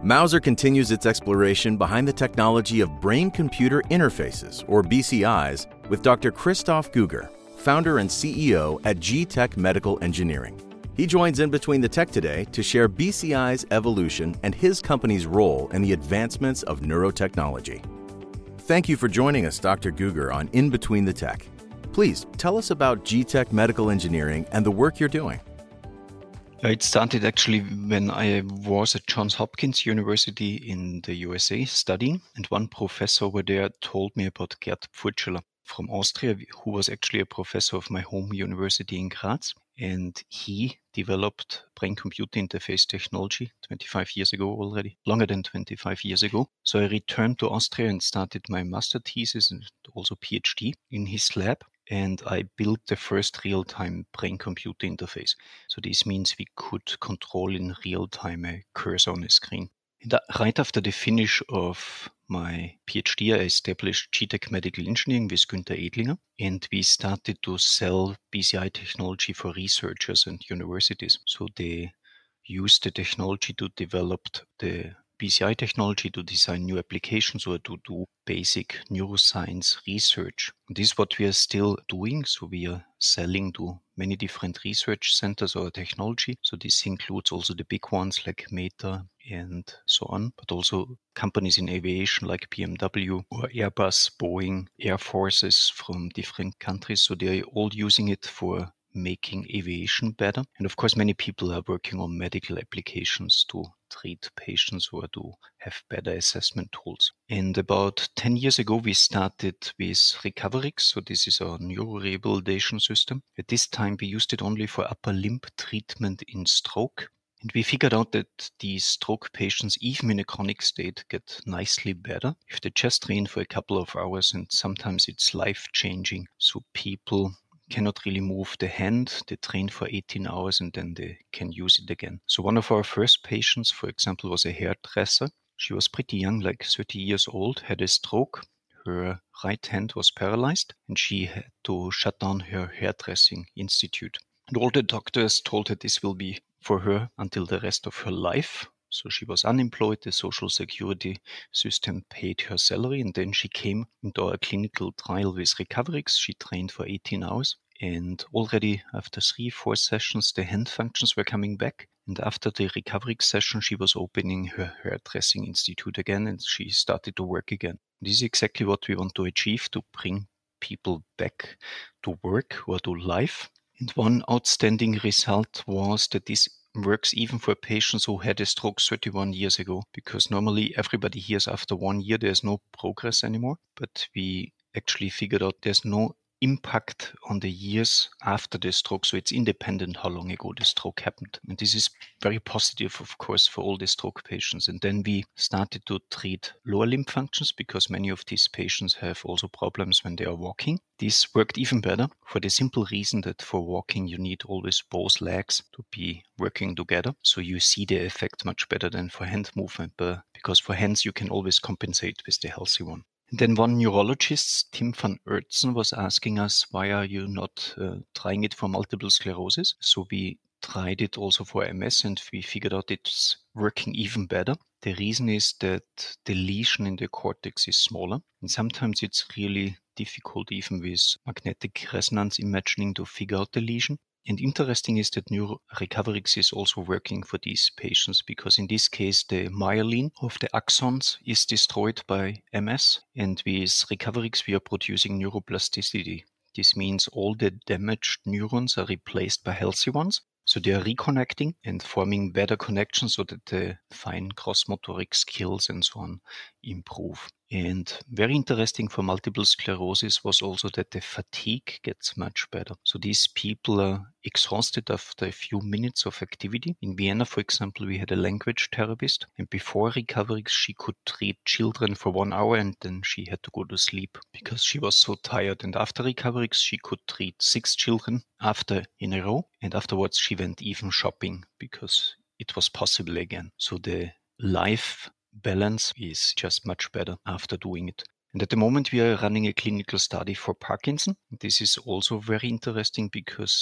Mauser continues its exploration behind the technology of brain-computer interfaces, or BCIs, with Dr. Christoph Guger, founder and CEO at G-Tech Medical Engineering. He joins In Between the Tech today to share BCI's evolution and his company's role in the advancements of neurotechnology. Thank you for joining us, Dr. Guger, on In Between the Tech. Please tell us about G-Tech Medical Engineering and the work you're doing. It started actually when I was at Johns Hopkins University in the USA studying, and one professor over there told me about Gerd Pfurtscheller from Austria, who was actually a professor of my home university in Graz. And he developed brain-computer interface technology 25 years ago already, longer than 25 years ago. So I returned to Austria and started my master thesis and also PhD in his lab. And I built the first real-time brain-computer interface. So this means we could control in real time a cursor on a screen. And right after the finish of my PhD, I established G-Tech Medical Engineering with Günther Edlinger, and we started to sell BCI technology for researchers and universities. So they used the technology to develop the BCI technology to design new applications or to do basic neuroscience research. This is what we are still doing. So we are selling to many different research centers our technology. So this includes also the big ones like Meta and so on, but also companies in aviation like BMW or Airbus, Boeing, Air Forces from different countries. So they are all using it for making aviation better. And of course, many people are working on medical applications to treat patients or to have better assessment tools. And about 10 years ago, we started with Recoverix. So this is our neurorehabilitation system. At this time, we used it only for upper limb treatment in stroke. And we figured out that these stroke patients, even in a chronic state, get nicely better if they just train for a couple of hours, and sometimes it's life-changing. So people cannot really move the hand. They train for 18 hours and then they can use it again. So one of our first patients, for example, was a hairdresser. She was pretty young, like 30 years old, had a stroke. Her right hand was paralyzed and she had to shut down her hairdressing institute. And all the doctors told her this will be for her until the rest of her life. So she was unemployed, the social security system paid her salary, and then she came into our clinical trial with Recoverix. She trained for 18 hours, and already after 3-4 sessions, the hand functions were coming back. And after the Recoverix session, she was opening her hairdressing institute again, and she started to work again. This is exactly what we want to achieve, to bring people back to work or to life. And one outstanding result was that this works even for patients who had a stroke 31 years ago, because normally everybody hears after 1 year there's no progress anymore, but we actually figured out there's no impact on the years after the stroke, so it's independent how long ago the stroke happened. And this is very positive, of course, for all the stroke patients. And then we started to treat lower limb functions, because many of these patients have also problems when they are walking. This worked even better for the simple reason that for walking you need always both legs to be working together. So you see the effect much better than for hand movement, because for hands you can always compensate with the healthy one. And then one neurologist, Tim van Oertzen, was asking us, why are you not trying it for multiple sclerosis? So we tried it also for MS and we figured out it's working even better. The reason is that the lesion in the cortex is smaller, and sometimes it's really difficult even with magnetic resonance imaging to figure out the lesion. And interesting is that Recoverix is also working for these patients, because in this case the myelin of the axons is destroyed by MS, and with Recoverix we are producing neuroplasticity. This means all the damaged neurons are replaced by healthy ones. So they are reconnecting and forming better connections so that the fine cross-motoric skills and so on improve. And very interesting for multiple sclerosis was also that the fatigue gets much better. So these people are exhausted after a few minutes of activity. In Vienna, for example, we had a language therapist, and before Recoverix, she could treat children for 1 hour and then she had to go to sleep because she was so tired. And after Recoverix, she could treat 6 children in a row, and afterwards she went even shopping because it was possible again. So the life balance is just much better after doing it. And at the moment we are running a clinical study for Parkinson. This is also very interesting because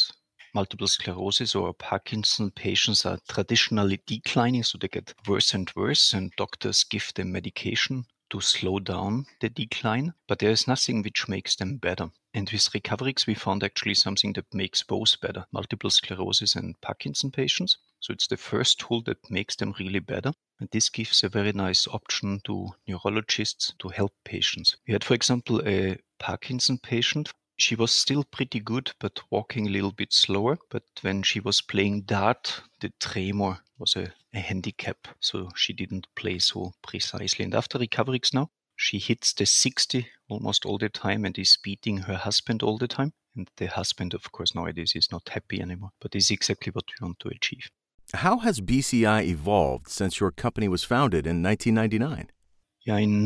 multiple sclerosis or Parkinson patients are traditionally declining, so they get worse and worse, and doctors give them medication to slow down the decline, but there is nothing which makes them better. And with Recoverix, we found actually something that makes both better, multiple sclerosis and Parkinson patients. So it's the first tool that makes them really better. And this gives a very nice option to neurologists to help patients. We had, for example, a Parkinson patient. She was still pretty good, but walking a little bit slower. But when she was playing dart, the tremor was a handicap. So she didn't play so precisely. And after Recoverix now, she hits the 60 almost all the time and is beating her husband all the time. And the husband, of course, nowadays is not happy anymore. But this is exactly what we want to achieve. How has BCI evolved since your company was founded in 1999? Yeah, in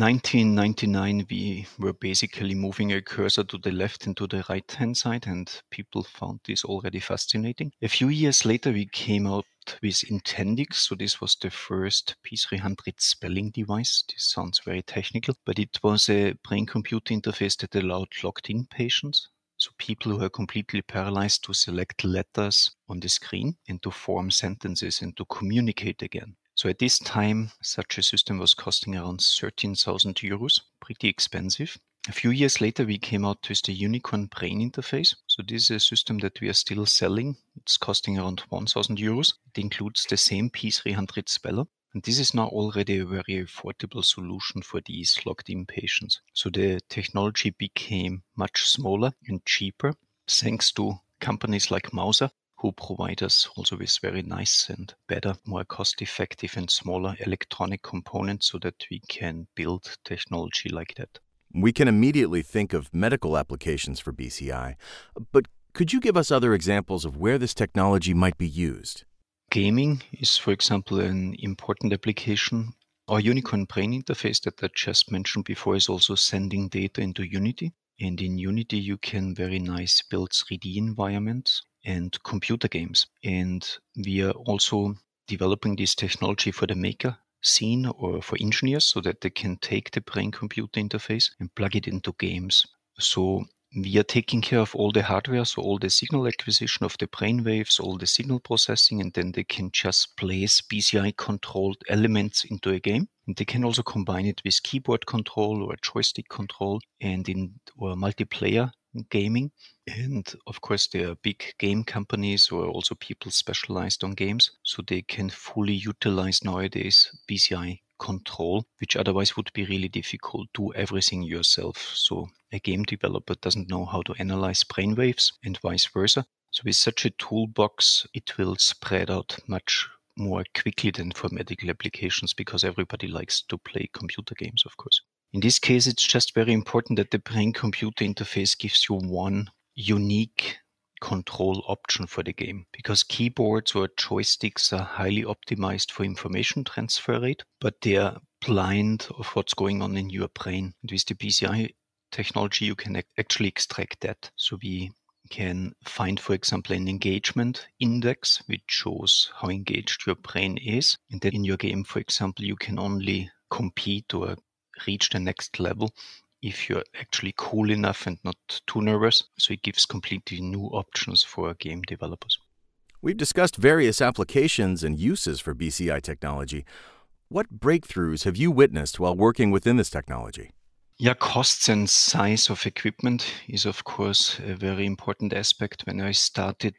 1999, we were basically moving a cursor to the left and to the right-hand side, and people found this already fascinating. A few years later, we came out with Intendix. So this was the first P300 spelling device. This sounds very technical, but it was a brain-computer interface that allowed locked-in patients. So people who are completely paralyzed to select letters on the screen and to form sentences and to communicate again. So at this time, such a system was costing around 13,000 euros, pretty expensive. A few years later, we came out with the Unicorn Brain Interface. So this is a system that we are still selling. It's costing around 1,000 euros. It includes the same P300 speller. And this is now already a very affordable solution for these locked-in patients. So the technology became much smaller and cheaper, thanks to companies like Mouser, who provide us also with very nice and better, more cost-effective and smaller electronic components so that we can build technology like that. We can immediately think of medical applications for BCI, but could you give us other examples of where this technology might be used? Gaming is, for example, an important application. Our Unicorn Brain Interface that I just mentioned before is also sending data into Unity. And in Unity, you can very nice build 3D environments and computer games. And we are also developing this technology for the maker scene or for engineers so that they can take the brain-computer interface and plug it into games. So we are taking care of all the hardware, so all the signal acquisition of the brain waves, all the signal processing, and then they can just place BCI-controlled elements into a game. And they can also combine it with keyboard control or joystick control and in or multiplayer gaming. And of course, there are big game companies or also people specialized on games, so they can fully utilize nowadays BCI control, which otherwise would be really difficult. Do everything yourself. So a game developer doesn't know how to analyze brainwaves and vice versa. So with such a toolbox, it will spread out much more quickly than for medical applications because everybody likes to play computer games, of course. In this case, it's just very important that the brain-computer interface gives you one unique control option for the game, because keyboards or joysticks are highly optimized for information transfer rate, but they are blind of what's going on in your brain. And with the BCI technology, you can actually extract that. So we can find, for example, an engagement index, which shows how engaged your brain is. And then in your game, for example, you can only compete or reach the next level if you're actually cool enough and not too nervous. So it gives completely new options for game developers. We've discussed various applications and uses for BCI technology. What breakthroughs have you witnessed while working within this technology? Yeah, costs and size of equipment is, of course, a very important aspect. When I started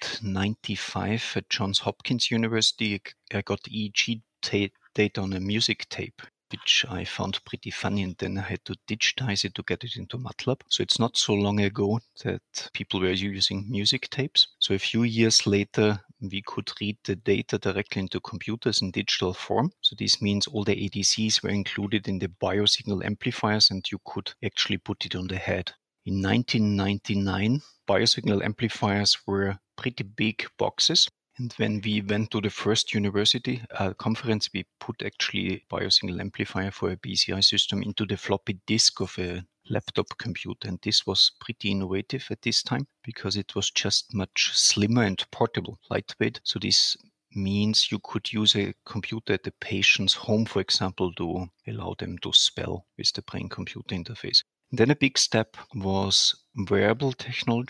95 at Johns Hopkins University, I got EEG data on a music tape, which I found pretty funny, and then I had to digitize it to get it into MATLAB. So it's not so long ago that people were using music tapes. So a few years later, we could read the data directly into computers in digital form. So this means all the ADCs were included in the biosignal amplifiers, and you could actually put it on the head. In 1999, biosignal amplifiers were pretty big boxes. And when we went to the first university conference, we put actually biosignal amplifier for a BCI system into the floppy disk of a laptop computer. And this was pretty innovative at this time because it was just much slimmer and portable, lightweight. So this means you could use a computer at the patient's home, for example, to allow them to spell with the brain-computer interface. And then a big step was wearable technology.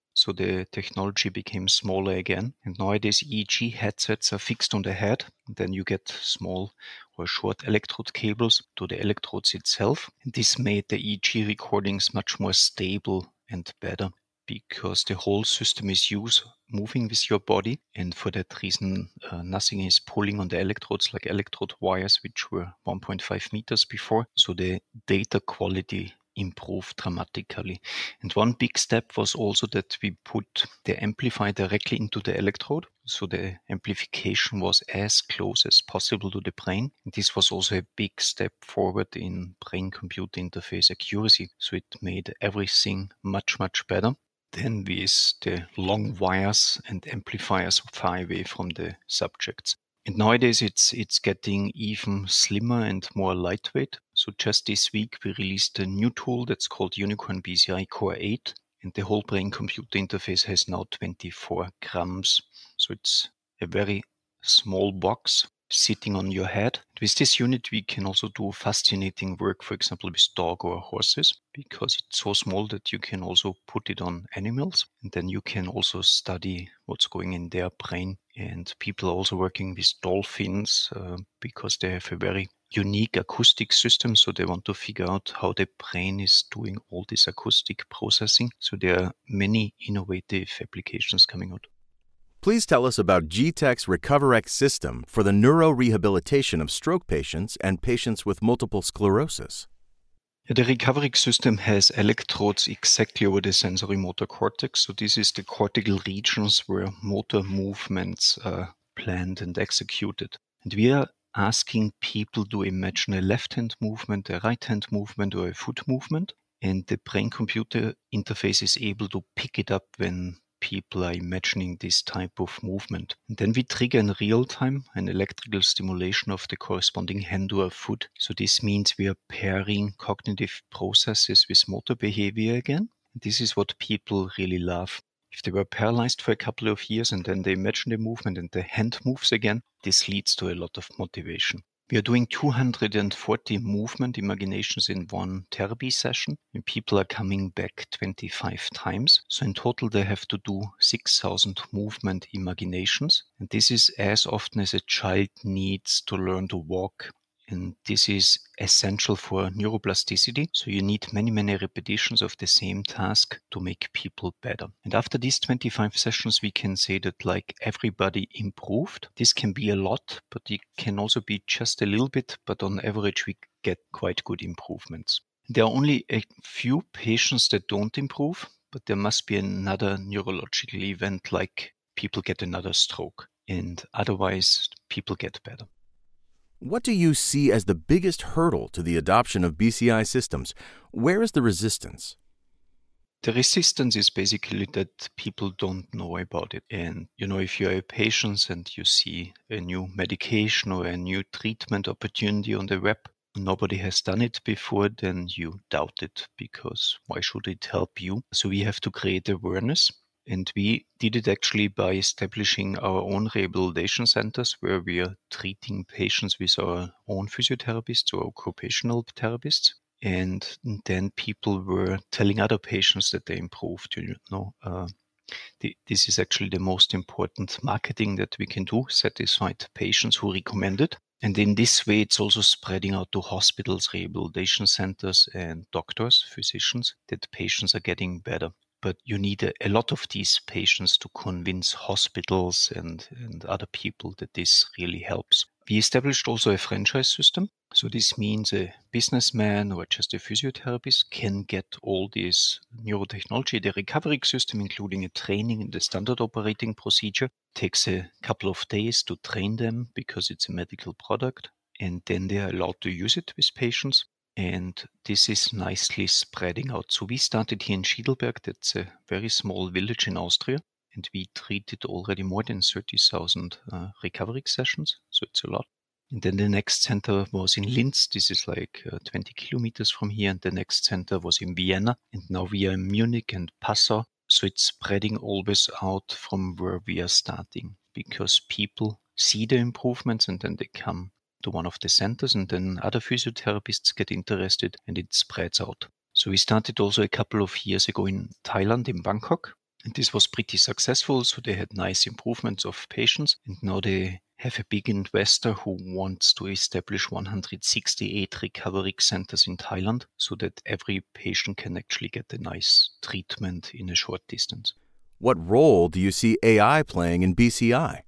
So the technology became smaller again. And nowadays EEG headsets are fixed on the head. And then you get small or short electrode cables to the electrodes itself. And this made the EEG recordings much more stable and better, because the whole system is moving with your body. And for that reason, nothing is pulling on the electrodes like electrode wires, which were 1.5 meters before. So the data quality improved dramatically. And one big step was also that we put the amplifier directly into the electrode. So the amplification was as close as possible to the brain. And this was also a big step forward in brain-computer interface accuracy. So it made everything much, much better than with the long wires and amplifiers far away from the subjects. And nowadays it's getting even slimmer and more lightweight. So just this week we released a new tool that's called Unicorn BCI Core 8. And the whole brain-computer interface has now 24 grams. So it's a very small box sitting on your head. With this unit, we can also do fascinating work, for example, with dog or horses, because it's so small that you can also put it on animals. And then you can also study what's going in their brain. And people are also working with dolphins because they have a very unique acoustic system. So they want to figure out how the brain is doing all this acoustic processing. So there are many innovative applications coming out. Please tell us about GTEC's RecoverX system for the neurorehabilitation of stroke patients and patients with multiple sclerosis. The RecoverX system has electrodes exactly over the sensory motor cortex. So this is the cortical regions where motor movements are planned and executed. And we are asking people to imagine a left-hand movement, a right-hand movement, or a foot movement. And the brain-computer interface is able to pick it up when people are imagining this type of movement. And then we trigger in real time an electrical stimulation of the corresponding hand or foot. So this means we are pairing cognitive processes with motor behavior again. This is what people really love. If they were paralyzed for a couple of years and then they imagine the movement and the hand moves again, this leads to a lot of motivation. We are doing 240 movement imaginations in one therapy session, and people are coming back 25 times. So in total, they have to do 6,000 movement imaginations. And this is as often as a child needs to learn to walk. And this is essential for neuroplasticity. So you need many, many repetitions of the same task to make people better. And after these 25 sessions, we can say that like everybody improved. This can be a lot, but it can also be just a little bit. But on average, we get quite good improvements. There are only a few patients that don't improve, but there must be another neurological event like people get another stroke. And otherwise, people get better. What do you see as the biggest hurdle to the adoption of BCI systems? Where is the resistance? The resistance is basically that people don't know about it. And, if you're a patient and you see a new medication or a new treatment opportunity on the web, nobody has done it before, then you doubt it, because why should it help you? So we have to create awareness. And we did it actually by establishing our own rehabilitation centers where we are treating patients with our own physiotherapists or occupational therapists. And then people were telling other patients that they improved. This is actually the most important marketing that we can do, satisfied patients who recommend it. And in this way, it's also spreading out to hospitals, rehabilitation centers, and doctors, physicians, that patients are getting better. But you need a lot of these patients to convince hospitals and other people that this really helps. We established also a franchise system. So this means a businessman or just a physiotherapist can get all this neurotechnology. The RecoverX system, including a training in the standard operating procedure, takes a couple of days to train them because it's a medical product. And then they are allowed to use it with patients. And this is nicely spreading out. So we started here in Schiedlberg. That's a very small village in Austria. And we treated already more than 30,000 recovery sessions. So it's a lot. And then the next center was in Linz. This is like 20 kilometers from here. And the next center was in Vienna. And now we are in Munich and Passau. So it's spreading always out from where we are starting, because people see the improvements and then they come to one of the centers, and then other physiotherapists get interested and it spreads out. So we started also a couple of years ago in Thailand, in Bangkok. And this was pretty successful, so they had nice improvements of patients. And now they have a big investor who wants to establish 168 recovery centers in Thailand so that every patient can actually get a nice treatment in a short distance. What role do you see AI playing in BCI?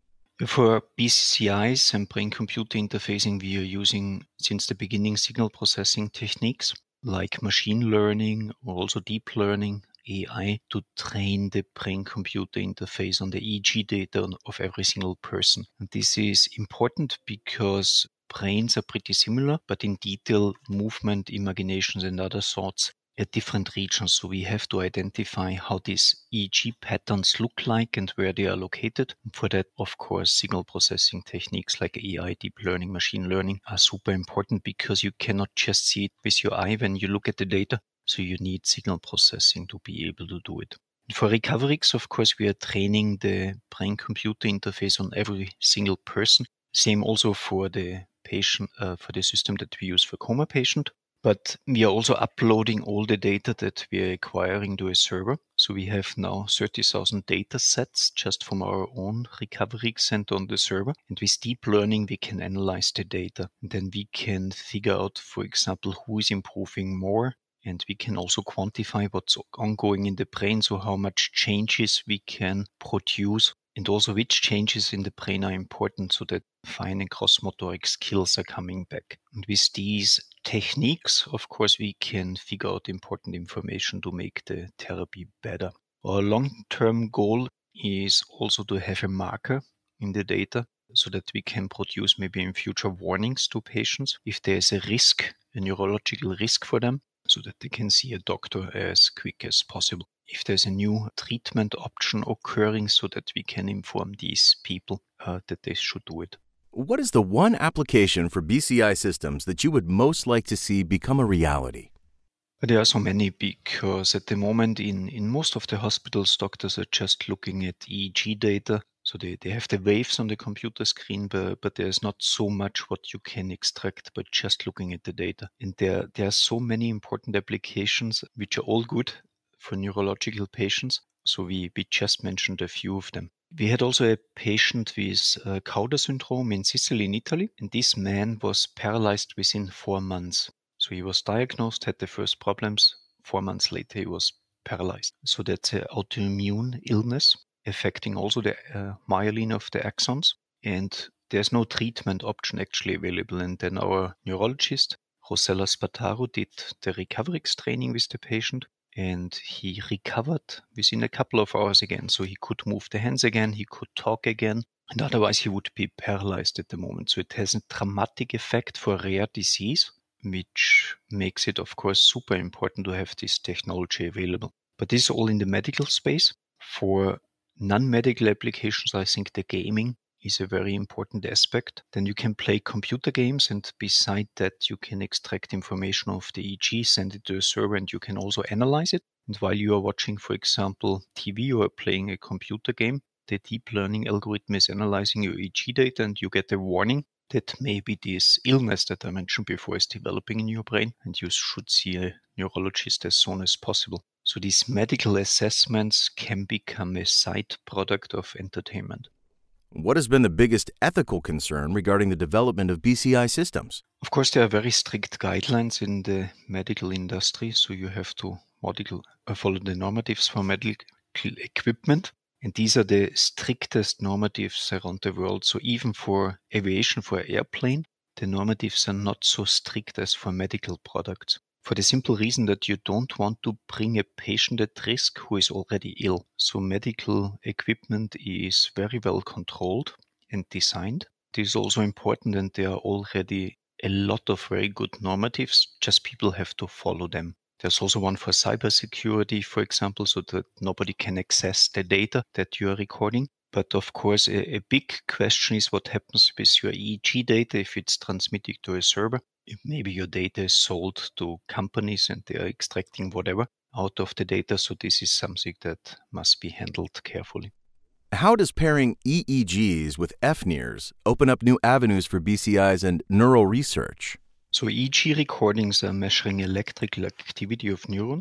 For BCIs and brain-computer interfacing, we are using since the beginning signal processing techniques like machine learning or also deep learning, AI, to train the brain-computer interface on the EEG data of every single person. And this is important because brains are pretty similar, but in detail, movement, imaginations, and other thoughts at different regions. So we have to identify how these EEG patterns look like and where they are located. For that, of course, signal processing techniques like AI, deep learning, machine learning are super important because you cannot just see it with your eye when you look at the data. So you need signal processing to be able to do it. For recoverix, of course, we are training the brain-computer interface on every single person. Same also for the patient, for the system that we use for coma patient. But we are also uploading all the data that we are acquiring to a server. So we have now 30,000 data sets just from our own recovery center on the server. And with deep learning, we can analyze the data. And then we can figure out, for example, who is improving more. And we can also quantify what's ongoing in the brain. So how much changes we can produce and also which changes in the brain are important so that fine and gross motoric skills are coming back. And with these techniques, of course, we can figure out important information to make the therapy better. Our long-term goal is also to have a marker in the data so that we can produce maybe in future warnings to patients if there is a risk, a neurological risk for them, so that they can see a doctor as quick as possible. If there's a new treatment option occurring so that we can inform these people that they should do it. What is the one application for BCI systems that you would most like to see become a reality? There are so many because at the moment in most of the hospitals, doctors are just looking at EEG data. So they have the waves on the computer screen, but there's not so much what you can extract by just looking at the data. And there are so many important applications which are all good for neurological patients. So we just mentioned a few of them. We had also a patient with Cauda syndrome in Sicily, in Italy, and this man was paralyzed within 4 months. So he was diagnosed, had the first problems. 4 months later, he was paralyzed. So that's an autoimmune illness affecting also the myelin of the axons. And there's no treatment option actually available. And then our neurologist, Rosella Spataro, did the recoverix training with the patient. And he recovered within a couple of hours again. So he could move the hands again, he could talk again. And otherwise he would be paralyzed at the moment. So it has a dramatic effect for rare disease, which makes it, of course, super important to have this technology available. But this is all in the medical space. For non-medical applications, I think the gaming is a very important aspect. Then you can play computer games, and beside that, you can extract information of the EEG, send it to a server, and you can also analyze it. And while you are watching, for example, TV or playing a computer game, the deep learning algorithm is analyzing your EEG data, and you get a warning that maybe this illness that I mentioned before is developing in your brain, and you should see a neurologist as soon as possible. So these medical assessments can become a side product of entertainment. What has been the biggest ethical concern regarding the development of BCI systems? Of course, there are very strict guidelines in the medical industry, so you have to follow the normatives for medical equipment. And these are the strictest normatives around the world. So even for aviation, for airplane, the normatives are not so strict as for medical products. For the simple reason that you don't want to bring a patient at risk who is already ill. So medical equipment is very well controlled and designed. This is also important, and there are already a lot of very good normatives, just people have to follow them. There's also one for cybersecurity, for example, so that nobody can access the data that you are recording. But of course, a big question is what happens with your EEG data if it's transmitted to a server. If maybe your data is sold to companies and they are extracting whatever out of the data. So this is something that must be handled carefully. How does pairing EEGs with FNIRS open up new avenues for BCIs and neural research? So EEG recordings are measuring electrical activity of neurons.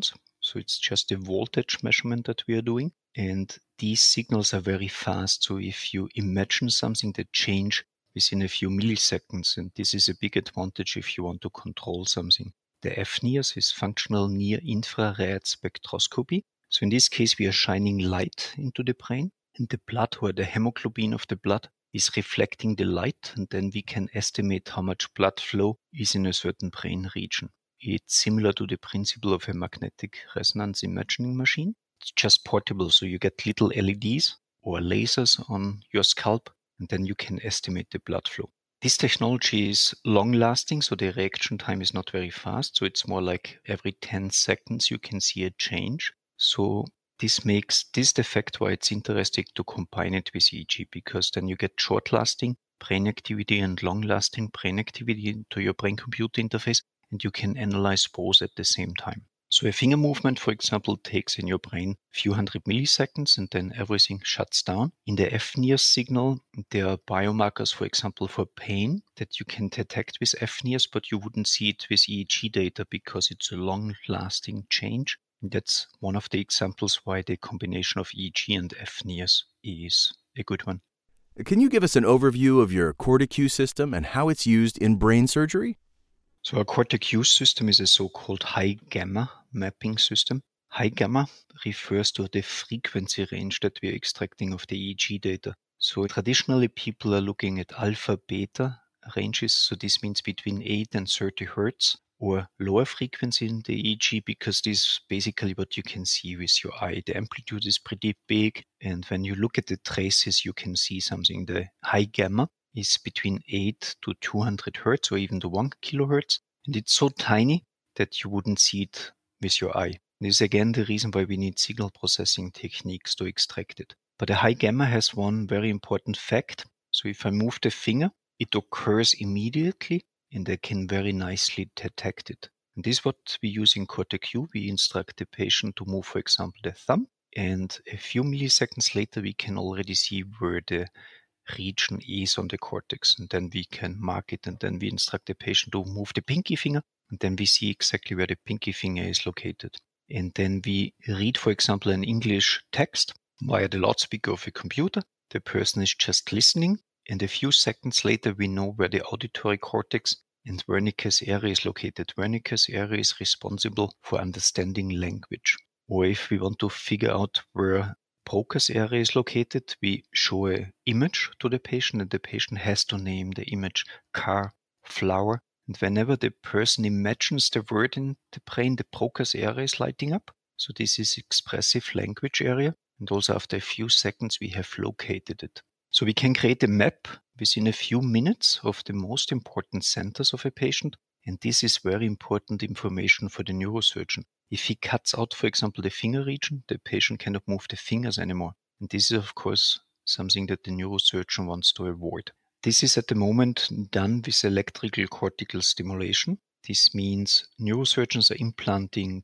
So it's just a voltage measurement that we are doing. And these signals are very fast. So if you imagine something that change within a few milliseconds, and this is a big advantage if you want to control something. The FNIRS is functional near infrared spectroscopy. So in this case, we are shining light into the brain, and the blood or the hemoglobin of the blood is reflecting the light, and then we can estimate how much blood flow is in a certain brain region. It's similar to the principle of a magnetic resonance imaging machine. It's just portable, so you get little LEDs or lasers on your scalp, and then you can estimate the blood flow. This technology is long-lasting, so the reaction time is not very fast. So it's more like every 10 seconds you can see a change. So this makes this the fact why it's interesting to combine it with EEG, because then you get short-lasting brain activity and long-lasting brain activity into your brain-computer interface, and you can analyze both at the same time. So a finger movement, for example, takes in your brain a few hundred milliseconds, and then everything shuts down. In the FNIRS signal, there are biomarkers, for example, for pain that you can detect with FNIRS, but you wouldn't see it with EEG data because it's a long-lasting change. And that's one of the examples why the combination of EEG and FNIRS is a good one. Can you give us an overview of your CortiQ system and how it's used in brain surgery? So our CortiQ system is a so-called high gamma mapping system. High gamma refers to the frequency range that we are extracting of the EEG data. So traditionally people are looking at alpha beta ranges. So this means between 8 and 30 hertz or lower frequency in the EEG, because this is basically what you can see with your eye. The amplitude is pretty big, and when you look at the traces, you can see something. The high gamma is between 8 to 200 hertz or even to 1 kilohertz. And it's so tiny that you wouldn't see it with your eye. This is again the reason why we need signal processing techniques to extract it. But the high gamma has one very important fact. So if I move the finger, it occurs immediately, and I can very nicely detect it. And this is what we use in CortiQ. We instruct the patient to move, for example, the thumb, and a few milliseconds later we can already see where the region is on the cortex, and then we can mark it, and then we instruct the patient to move the pinky finger, and then we see exactly where the pinky finger is located. And then we read, for example, an English text via the loudspeaker of a computer. The person is just listening, and a few seconds later we know where the auditory cortex and Wernicke's area is located. Wernicke's area is responsible for understanding language. Or if we want to figure out where Broca's area is located, we show an image to the patient, and the patient has to name the image car, flower. And whenever the person imagines the word in the brain, the Broca's area is lighting up. So this is expressive language area. And also after a few seconds, we have located it. So we can create a map within a few minutes of the most important centers of a patient. And this is very important information for the neurosurgeon. If he cuts out, for example, the finger region, the patient cannot move the fingers anymore. And this is, of course, something that the neurosurgeon wants to avoid. This is at the moment done with electrical cortical stimulation. This means neurosurgeons are implanting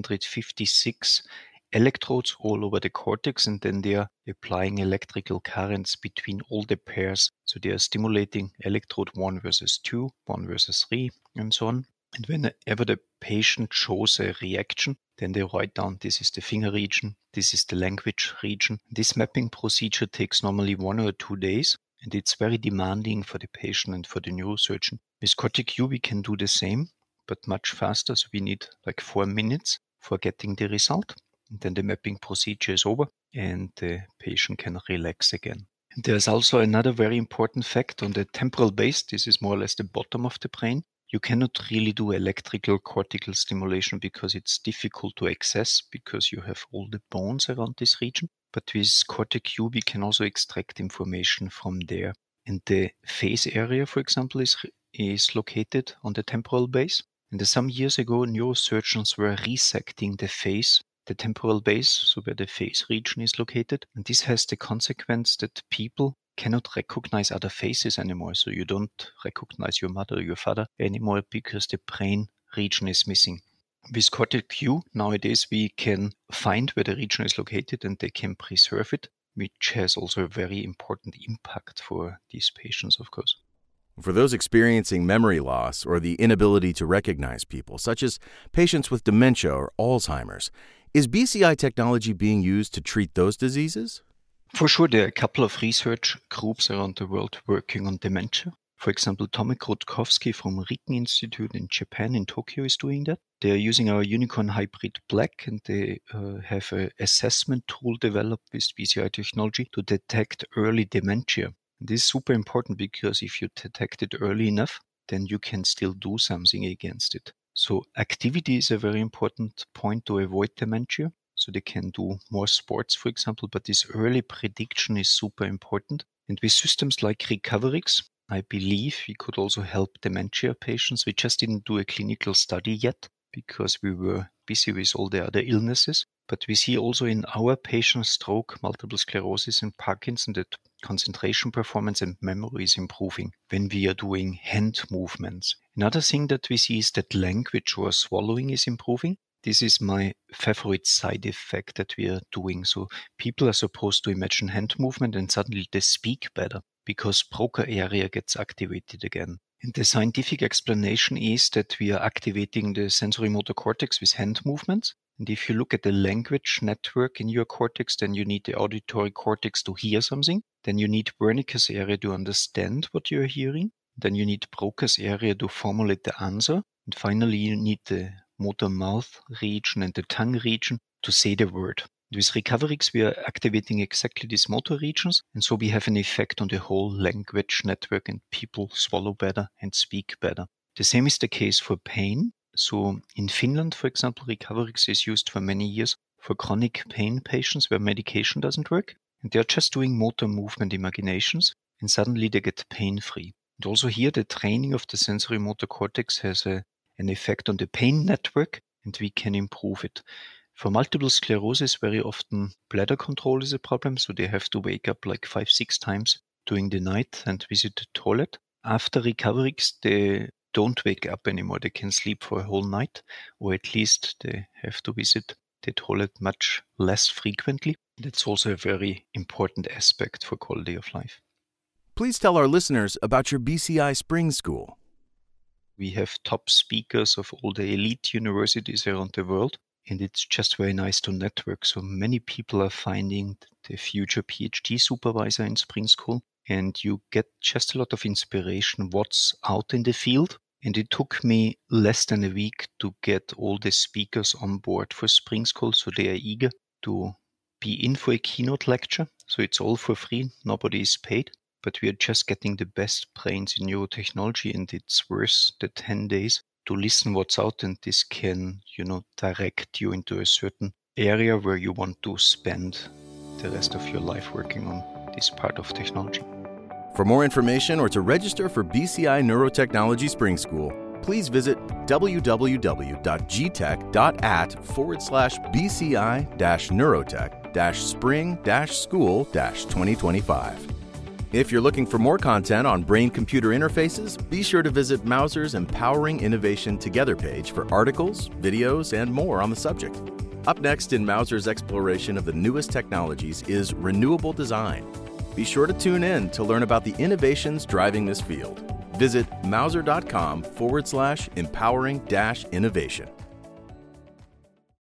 256 electrodes all over the cortex, and then they are applying electrical currents between all the pairs. So they are stimulating electrode 1 versus 2, 1 versus 3, and so on. And whenever the patient shows a reaction, then they write down, this is the finger region, this is the language region. This mapping procedure takes normally 1 or 2 days, and it's very demanding for the patient and for the neurosurgeon. With CortiQ, we can do the same, but much faster. So we need like 4 minutes for getting the result. And then the mapping procedure is over, and the patient can relax again. And there's also another very important fact on the temporal base. This is more or less the bottom of the brain. You cannot really do electrical cortical stimulation because it's difficult to access, because you have all the bones around this region. But with CortiQ, we can also extract information from there. And the face area, for example, is located on the temporal base. And some years ago, neurosurgeons were resecting the face, the temporal base, so where the face region is located. And this has the consequence that people cannot recognize other faces anymore. So you don't recognize your mother or your father anymore because the brain region is missing. With CortiQ, nowadays we can find where the region is located and they can preserve it, which has also a very important impact for these patients, of course. For those experiencing memory loss or the inability to recognize people, such as patients with dementia or Alzheimer's, Is BCI technology being used to treat those diseases? For sure, there are a couple of research groups around the world working on dementia. For example, Tomek Rutkowski from Riken Institute in Japan, in Tokyo, is doing that. They are using our Unicorn Hybrid Black, and they have an assessment tool developed with BCI technology to detect early dementia. This is super important because if you detect it early enough, then you can still do something against it. So activity is a very important point to avoid dementia. So they can do more sports, for example, but this early prediction is super important. And with systems like Recoverix, I believe we could also help dementia patients. We just didn't do a clinical study yet because we were busy with all the other illnesses. But we see also in our patients stroke, multiple sclerosis, and Parkinson that concentration, performance, and memory is improving when we are doing hand movements. Another thing that we see is that language or swallowing is improving. This is my favorite side effect that we are doing. So people are supposed to imagine hand movement and suddenly they speak better because Broca area gets activated again. And the scientific explanation is that we are activating the sensory motor cortex with hand movements. And if you look at the language network in your cortex, then you need the auditory cortex to hear something. Then you need Wernicke's area to understand what you're hearing. Then you need Broca's area to formulate the answer. And finally, you need the motor mouth region and the tongue region to say the word. With Recoverix, we are activating exactly these motor regions, and so we have an effect on the whole language network, and people swallow better and speak better. The same is the case for pain. So in Finland, for example, Recoverix is used for many years for chronic pain patients where medication doesn't work, and they're just doing motor movement imaginations, and suddenly they get pain-free. And also here, the training of the sensory motor cortex has an effect on the pain network, and we can improve it. For multiple sclerosis, very often bladder control is a problem, so they have to wake up like 5-6 times during the night and visit the toilet. After Recoverix, they don't wake up anymore. They can sleep for a whole night, or at least they have to visit the toilet much less frequently. That's also a very important aspect for quality of life. Please tell our listeners about your BCI Spring School. We have top speakers of all the elite universities around the world. And it's just very nice to network. So many people are finding the future PhD supervisor in Spring School. And you get just a lot of inspiration what's out in the field. And it took me less than a week to get all the speakers on board for Spring School. So they are eager to be in for a keynote lecture. So it's all for free. Nobody is paid. But we are just getting the best brains in neurotechnology. And it's worth the 10 days. To listen what's out, and this can, direct you into a certain area where you want to spend the rest of your life working on this part of technology. For more information or to register for BCI Neurotechnology Spring School, please visit www.gtech.at/BCI-neurotech-spring-school-2025. If you're looking for more content on brain-computer interfaces, be sure to visit Mouser's Empowering Innovation Together page for articles, videos, and more on the subject. Up next in Mouser's exploration of the newest technologies is renewable design. Be sure to tune in to learn about the innovations driving this field. Visit mouser.com/empowering-innovation.